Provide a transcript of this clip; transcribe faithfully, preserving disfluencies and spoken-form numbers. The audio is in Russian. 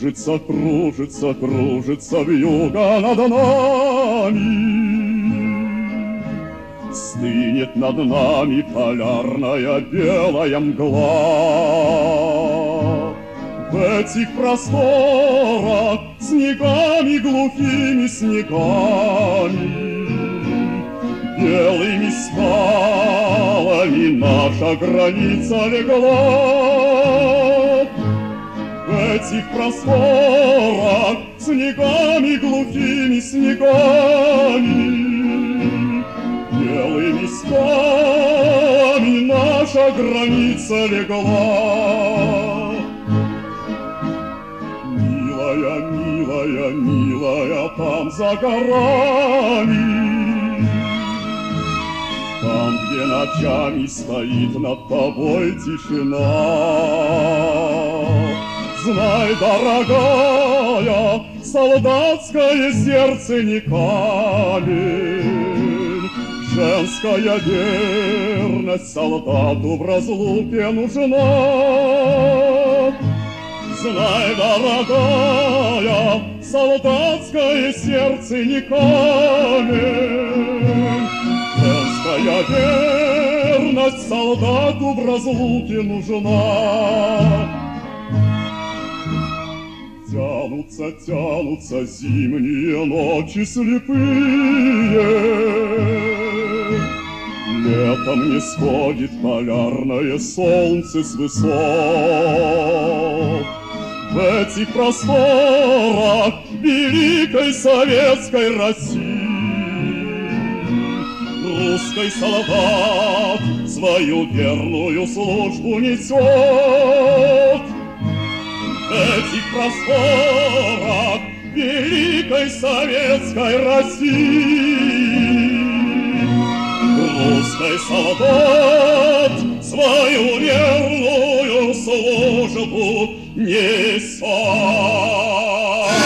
Кружится, кружится, кружится вьюга над нами. Стынет над нами полярная белая мгла. В этих просторах снегами, глухими снегами, белыми скалами наша граница легла. В этих просторах снегами, глухими снегами, белыми скалами наша граница легла. Милая, милая, милая, там за горами, там, где ночами стоит над тобой тишина. Знай, дорогая, солдатское сердце не камень, женская верность солдату в разлуке нужна. Знай, дорогая, солдатское сердце не камень, женская верность солдату в разлуке нужна. Тянутся, тянутся зимние ночи слепые, летом не сходит полярное солнце с высот. В этих просторах великой советской России русский солдат свою верную службу несет. В этих просторах великой советской России русский солдат свою верную службу несет.